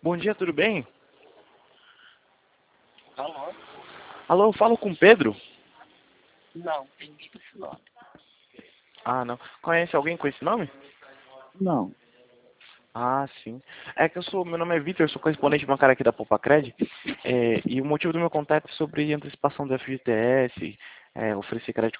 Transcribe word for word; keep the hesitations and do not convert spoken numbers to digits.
Bom dia, tudo bem? Alô? Alô, eu falo com o Pedro? Não, tem ninguém com esse nome. Ah, não. Conhece alguém com esse nome? Não. Ah, sim. É que eu sou, meu nome é Vitor, eu sou correspondente bancário aqui da Popacred, é, e o motivo do meu contato é sobre antecipação do F G T S, é, oferecer crédito